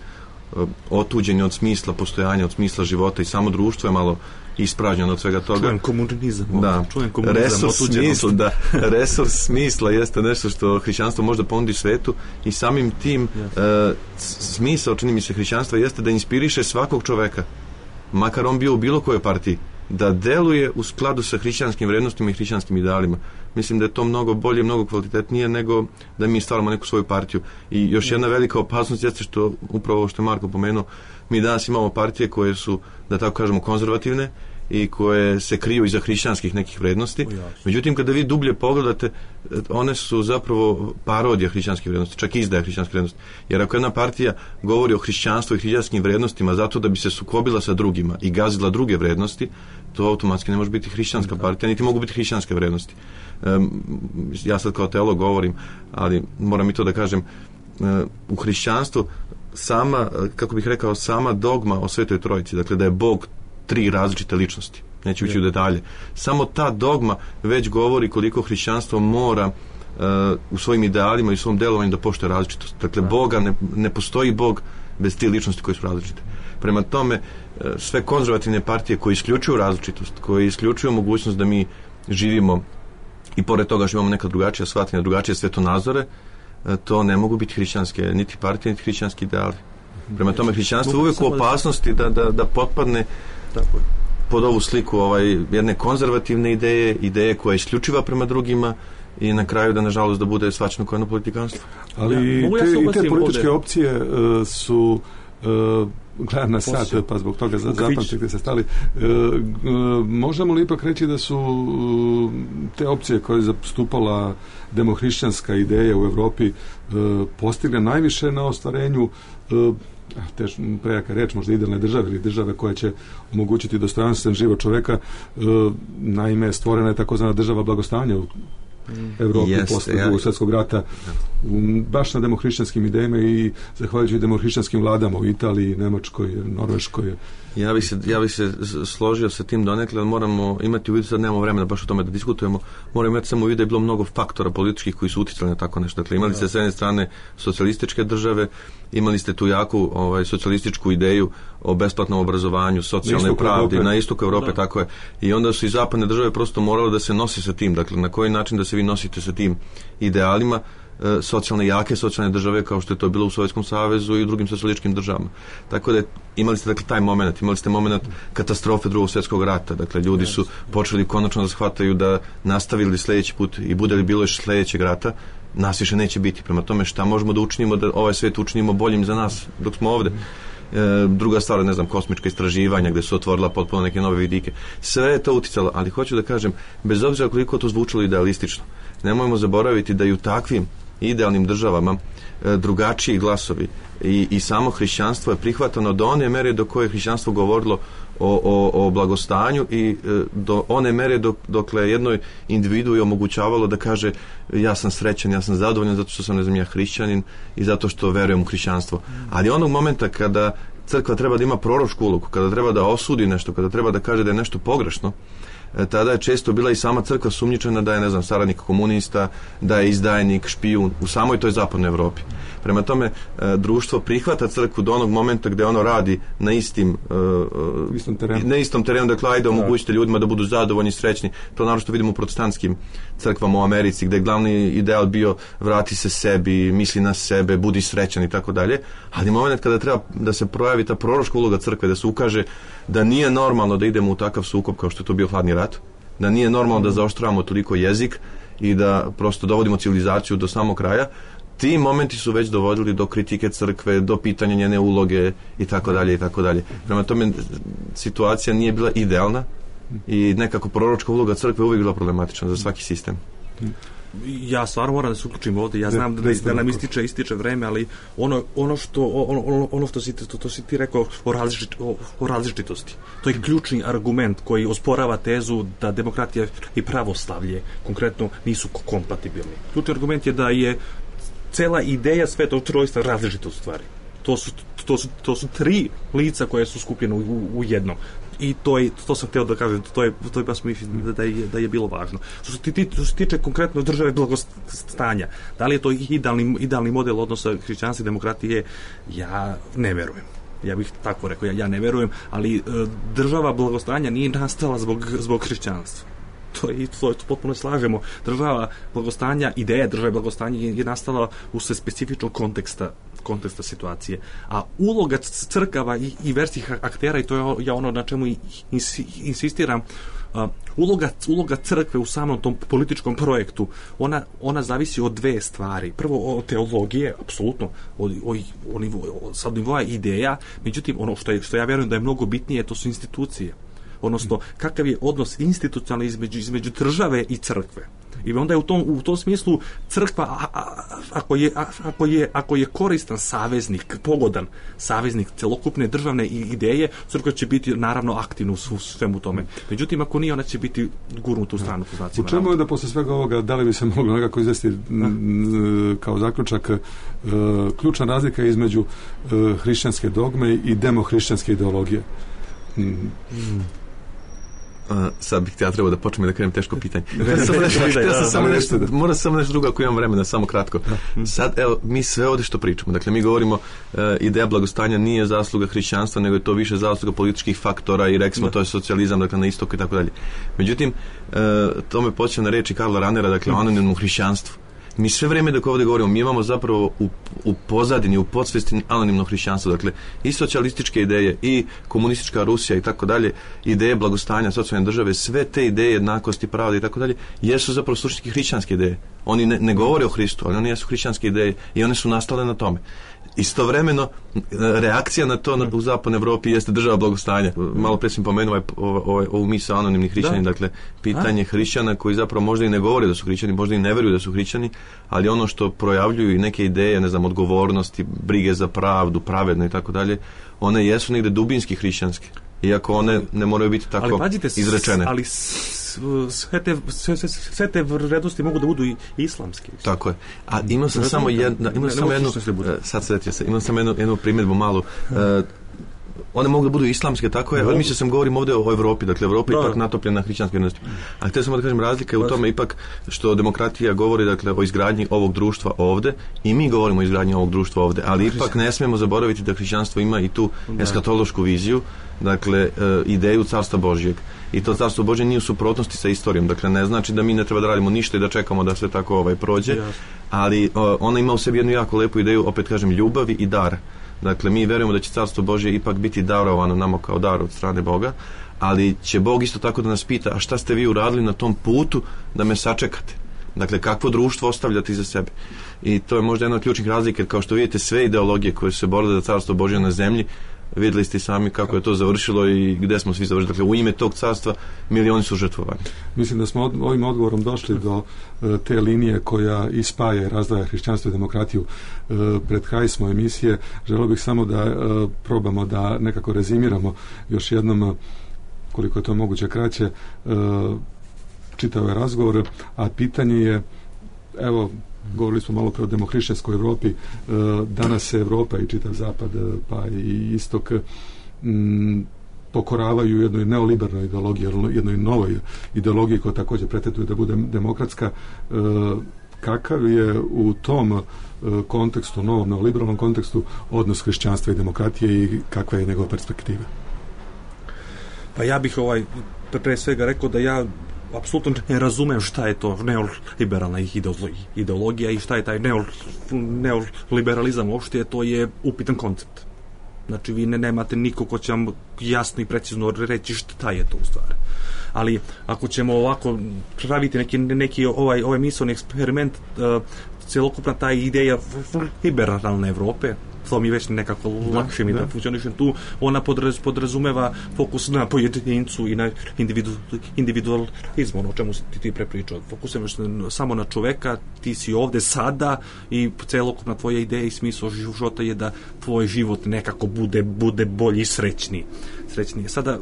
otuđeni od smisla postojanja, od smisla života i samo društvo je malo ispražnjeno od svega toga. Čujem komunizam. Da. Čujem komunizam. Resurs smisla, da. Resurs smisla jeste nešto što hrišćanstvo može da ponudi svetu i samim tim yes. e, smisao, čini mi se, hrišćanstva jeste da inspiriše svakog čoveka, makar on bio u bilo kojoj partiji, da deluje u skladu sa hrišćanskim vrednostima i hrišćanskim idealima. Mislim da je to mnogo bolje, mnogo kvalitetnije nego da mi stvaramo neku svoju partiju. I još jedna velika opasnost jeste što, upravo što je Marko pomenuo, mi danas imamo partije koje su, da tako kažemo, konzervativne i koje se kriju iza hrišćanskih nekih vrednosti. Međutim, kada vi dublje pogledate, one su zapravo parodija hrišćanskih vrednosti, čak izdaja hrišćanskih vrednosti. Jer ako jedna partija govori o hrišćanstvu i hrišćanskim vrednostima zato da bi se sukobila sa drugima i gazila druge vrednosti, to automatski ne može biti hrišćanska partija, niti mogu biti hrišćanske vrednosti. Um, ja sad kao teolog govorim, ali moram i to da kažem, uh, u hrišćanstvu sama, kako bih rekao, sama dogma o Svetoj Trojici, dakle da je Bog tri različite ličnosti, neću ići u detalje, samo ta dogma već govori koliko hrišćanstvo mora uh, u svojim idealima i u svom delovanju da poštuje različitost. Dakle, Boga ne, ne postoji Bog bez tri ličnosti koje su različite. Prema tome, uh, sve konzervativne partije koje isključuju različitost, koje isključuju mogućnost da mi živimo i pored toga što imamo neka drugačija shvatanja, drugačije svetonazore, uh, to ne mogu biti hrišćanske niti partije, niti hrišćanski ideali. Prema tome, hrišćanstvo uvijek u opasnosti da, da, da potpadne tako je. pod ovu sliku ovaj, jedne konzervativne ideje, ideje koja je isključiva prema drugima i na kraju da, nažalost, da bude shvaćeno kao jedno politikanstvo. Ali ja, te, ja i te političke ovdje. opcije uh, su... Uh, gledam na sat, pa zbog toga zapamtite gdje se stali. E, e, možemo li ipak reći da su e, te opcije koje je zastupala demohrišćanska ideja u Evropi e, postigle najviše na ostvarenju e, tež, prejaka reč, možda idealne države ili države koja će omogućiti dostojanstven život čoveka. E, naime, stvorena je takozvana država blagostanja u Evropi yes, posle ja. drugog svjetskog rata um, baš na demohrišćanskim idejama i zahvaljujući demohrišćanskim vladama u Italiji, Nemačkoj, Norveškoj. Ja bi se, ja bi se složio sa tim donekle, ali moramo imati u vidu, sad nemamo vremena baš o tome da diskutujemo, moramo imati samo u vidu da je bilo mnogo faktora političkih koji su uticali na tako nešto. Dakle, imali ste s jedne strane socijalističke države, imali ste tu jaku ovaj, socijalističku ideju o besplatnom obrazovanju, socijalnoj pravdi, Evrope. Na istoku Evrope, da. Tako je. I onda su i zapadne države prosto morale da se nose sa tim. Dakle, na koji način da se vi nosite sa tim idealima e, socijalne, jake socijalne države kao što je to bilo u Sovjetskom savezu i u drugim socijalističkim državama. Tako da imali ste dakle taj moment, imali ste moment katastrofe drugog svjetskog rata. Dakle, ljudi su počeli konačno da shvataju da nastavili sljedeći put i bude li bilo još sljedećeg rata, nas više neće biti. Prema tome, šta možemo da učinimo da ovaj svijet učinimo boljim za nas dok smo ovdje. E, druga stvar, ne znam, kosmička istraživanja gdje su otvorila potpuno neke nove vidike. Sve je to uticalo, ali hoću da kažem, bez obzira koliko to zvučalo idealistično, nemojmo zaboraviti da i u takvim idealnim državama e, drugačiji glasovi i, i samo hrišćanstvo je prihvatano do one mere do koje je hrišćanstvo govorilo o, o, o blagostanju i e, do one mere dok, dokle jednoj individui omogućavalo da kaže ja sam srećan, ja sam zadovoljan zato što sam, ne znam, ja hrišćanin i zato što verujem u hrišćanstvo. Ali onog momenta kada crkva treba da ima proročku ulogu, kada treba da osudi nešto, kada treba da kaže da je nešto pogrešno, tada je često bila i sama crkva sumnjičena da je, ne znam, saradnik komunista, da je izdajnik, špijun u samoj toj zapadnoj Evropi. Prema tome, društvo prihvata crkvu do onog momenta gdje ono radi na istim uh, istom terenu. Na istom terenu, dakle, ajde omogućite ljudima da budu zadovoljni, srećni. To naravno što vidimo u protestantskim crkvama u Americi, gdje je glavni ideal bio vrati se sebi, misli na sebe, budi srećan i tako dalje. Ali moment kada treba da se projavi ta proročka uloga crkve, da se ukaže da nije normalno da idemo u takav sukob kao što je to bio hladni rat, da nije normalno da zaoštravamo toliko jezik i da prosto dovodimo civilizaciju do samog kraja, ti momenti su već dovodili do kritike crkve, do pitanja njene uloge i tako dalje i tako dalje. Prema tome, situacija nije bila idealna i nekako proročka uloga crkve uvijek bila problematična za svaki sistem. Ja stvarno moram da se uključim ovdje. Ja znam da, da, da nam ističe, ističe vreme, ali ono, ono što ono, ono što si, to, to si ti rekao o, različit, o, o različitosti. To je ključni argument koji osporava tezu da demokratija i pravoslavlje konkretno nisu kompatibilni. Ključni argument je da je cela ideja svetog trojstva različita u stvari. To su, to su, to su tri lica koje su skupljene u, u jednom. I to je, to sam htio da kažem, to je, to je baš mislim da je, da je bilo važno. Što se, ti, što se tiče konkretno države blagostanja, da li je to idealni, idealni model odnosa hrišćanstva i demokratije, ja ne verujem. Ja bih tako rekao, ja, ja ne verujem, ali država blagostanja nije nastala zbog, zbog hrišćanstva. To je, to, to potpuno slažemo. Država blagostanja, ideja države blagostanja je, je nastala u sve specifičnog konteksta konteksta situacije. A uloga crkava i, i verskih aktera, i to je ja ono na čemu ins, insistiram, uh, uloga, uloga crkve u samom tom političkom projektu, ona, ona zavisi od dve stvari. Prvo od teologije, apsolutno, od, od, od, od, od nivoa ideja, međutim, ono što, je, što ja vjerujem da je mnogo bitnije, to su institucije. Odnosno, kakav je odnos institucionalni između, između države i crkve. I onda je u tom, u tom smislu crkva, a, a, ako, je, a, ako, je, ako je koristan saveznik, pogodan saveznik celokupne državne ideje, crkva će biti naravno aktivna u svemu tome. Međutim, ako nije, ona će biti gurnuta u stranu. U čemu je da posle svega ovoga, da li bi se moglo nekako izvesti kao zaključak ključna razlika između hrišćanske dogme i demohrišćanske ideologije? Hmm. Uh, sad bih ja trebao da počnem da krenem teško pitanje. Ja sam nešto, ja sam samo nešto, mora samo nešto drugo ako imam vremena, samo kratko. Sad, evo, mi sve ovdje što pričamo, dakle, mi govorimo uh, ideja blagostanja nije zasluga hrišćanstva, nego je to više zasluga političkih faktora i rekli smo to je socijalizam, dakle, na istoku i tako dalje. Međutim, uh, to me počeo na reči Karla Ranera, dakle, o anonimnom hrišćanstvu. Mi sve vrijeme dok ovdje govorimo, mi imamo zapravo u, u pozadini, u podsvesti anonimno hrišćanstvo, dakle i socijalističke ideje i komunistička Rusija i tako dalje, ideje blagostanja, socijalne države, sve te ideje jednakosti, pravde i tako dalje, jesu zapravo suštinski hrišćanske ideje. Oni ne, ne govore o Hristu, ali oni jesu hrišćanske ideje i one su nastale na tome. Istovremeno, reakcija na to na, u zapadnoj Evropi jeste država blagostanja. Malo prije sam pomenuo ovaj, ovaj, ovu misao anonimnih hrišćani, da. Dakle, pitanje A? hrišćana koji zapravo možda i ne govore da su hrišćani, možda i ne veruju da su hrišćani, ali ono što projavljuju i neke ideje, ne znam, odgovornosti, brige za pravdu, pravedno i tako dalje, one jesu negde dubinski hrišćanske. Iako one ne moraju biti tako ali, pazite, izrečene. Ali sve te, sve, sve, sve te vrednosti mogu da budu i islamske. Tako je. A imao sam ne samo jednu, imao sam jednu, sad sretio se, imao sam jednu, jednu primjedbu malu. Uh, one mogu da budu islamske, tako je, ali mi se sam govorim ovdje o Evropi, dakle Evropa je ipak natopljena na hrišćanske vrijednosti. A htio sam da kažem, razlika je u tome ipak što demokratija govori, dakle, o izgradnji ovog društva ovdje i mi govorimo o izgradnji ovog društva ovdje, ali ipak ne smijemo zaboraviti da hrišćanstvo ima i tu eskatološku viziju, dakle, ideju Carstva Božjeg. I to Carstvo Božje nije u suprotnosti sa istorijom, dakle ne znači da mi ne treba da radimo ništa i da čekamo da sve tako ovaj prođe, ali ona ima u sebi jednu jako lepu ideju, opet kažem, ljubavi i dara. Dakle, mi verujemo da će Carstvo Božje ipak biti darovano nama kao dar od strane Boga, ali će Bog isto tako da nas pita, a šta ste vi uradili na tom putu da me sačekate? Dakle, kakvo društvo ostavljate iza sebe? I to je možda jedna od ključnih razlika, jer kao što vidite, sve ideologije koje su se borile za Carstvo Božje na zemlji, vidjeli ste sami kako je to završilo i gdje smo svi završili. Dakle, u ime tog carstva milioni su žrtvovani. Mislim da smo od, ovim odgovorom došli do uh, te linije koja ispaja i razdvaja hrišćanstvo i demokratiju. Uh, pred kraj smo emisije. Želio bih samo da uh, probamo da nekako rezimiramo još jednom, uh, koliko je to moguće kraće, uh, čitav ovaj razgovor, a pitanje je, evo, govorili smo malo pre o demohrišćanskoj Evropi, danas se Evropa i čitav zapad pa i istok m, pokoravaju jednoj neoliberalnoj ideologiji, jednoj novoj ideologiji koja također pretenduje da bude demokratska. Kakav je u tom kontekstu, novom neoliberalnom kontekstu, odnos hrišćanstva i demokratije i kakva je njegova perspektiva? Pa ja bih ovaj pre svega rekao da ja apsolutno ne razumem šta je to neoliberalna ideologija i šta je taj neoliberalizam uopšte, to je upitan koncept. Znači vi ne, nemate niko ko će vam jasno i precizno reći šta je to u stvari. Ali ako ćemo ovako praviti neki, neki ovaj, ovaj misleni eksperiment, uh, celokupna ta ideja liberalne Evrope, to mi već nekako da, lakše mi da, da funkcionišem tu, ona podraz, podrazumeva fokus na pojedincu i na individu, individualizmu, ono o čemu si ti, ti prepričao. Fokusuješ samo na čoveka, ti si ovde sada i celokupna tvoja ideja i smisao života je da tvoj život nekako bude, bude bolji i srećniji. srećniji. Sada,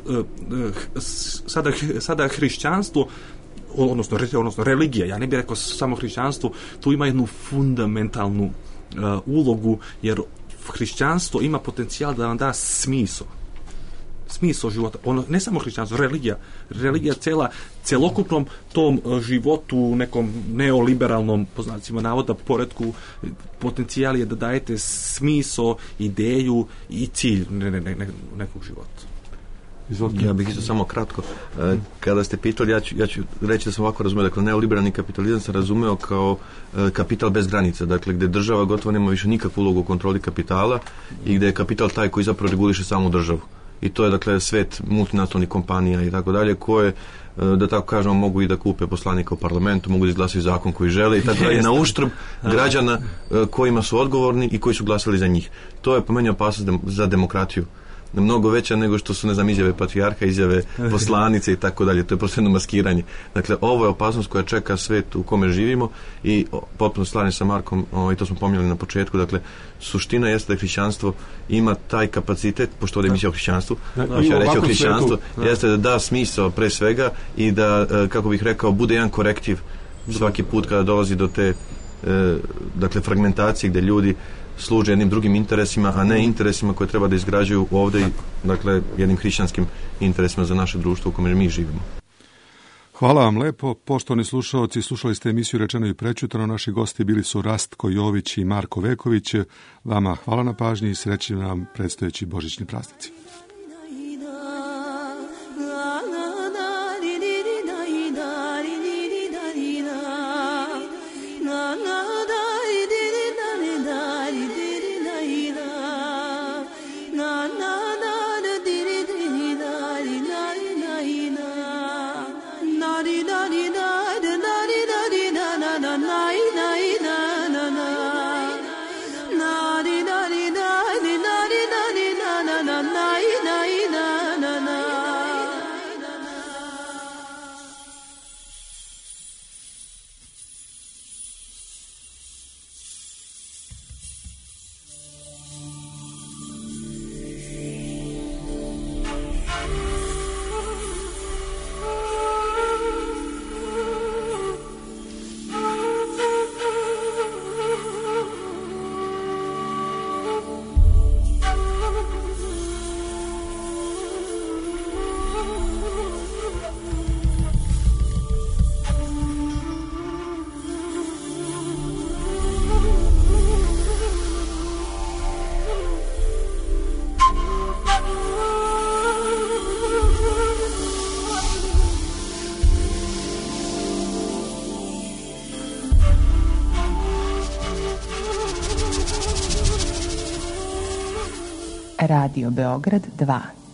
sada, sada hrišćanstvo, odnosno, odnosno religija, ja ne bih rekao samo hrišćanstvo, tu ima jednu fundamentalnu uh, ulogu, jer hrišćanstvo ima potencijal da vam da smisao. Smisao života. Ono, ne samo hrišćanstvo, religija. Religija cela, celokupnom tom životu, nekom neoliberalnom, po znacima navoda, poretku, potencijal je da dajete smisao, ideju i cilj ne, ne, ne, nekog života. Izvolite. Ja bih isto samo kratko. Kada ste pitali, ja ću, ja ću reći da sam ovako razumeo, dakle, neoliberalni kapitalizam sam razumeo kao kapital bez granica, dakle, gdje država gotovo nema više nikakvu ulogu u kontroli kapitala i gdje je kapital taj koji zapravo reguliše samu državu. I to je, dakle, svet multinacionalnih kompanija i tako dalje, koje, da tako kažemo, mogu i da kupe poslanika u parlamentu, mogu da izglasaju zakon koji žele i tako dalje, na uštrb građana kojima su odgovorni i koji su glasali za njih. To je po meni opasnost za demokratiju. Mnogo veća nego što su, ne znam, izjave patrijarha, izjave poslanice i tako dalje. To je prosto jedno maskiranje. Dakle, ovo je opasnost koja čeka svet u kome živimo i potpuno slažem sa Markom, o, i to smo pominjali na početku. Dakle, suština jeste da hrišćanstvo ima taj kapacitet, pošto ovdje misli o hrišćanstvu, ja reći o hrišćanstvu, jeste da da smisao pre svega i da, kako bih rekao, bude jedan korektiv svaki put kada dolazi do te dakle, fragmentacije gdje ljudi služe jednim drugim interesima, a ne interesima koje treba da izgrađuju ovdje, dakle, jednim hrišćanskim interesima za naše društvo u kome mi živimo. Hvala vam lepo. Poštovani slušalci, slušali ste emisiju Rečeno i prečutano. Naši gosti bili su Rastko Jović i Marko Veković. Vama hvala na pažnji i srećni nam predstojeći božićni praznici. Na Radio Beograd dva.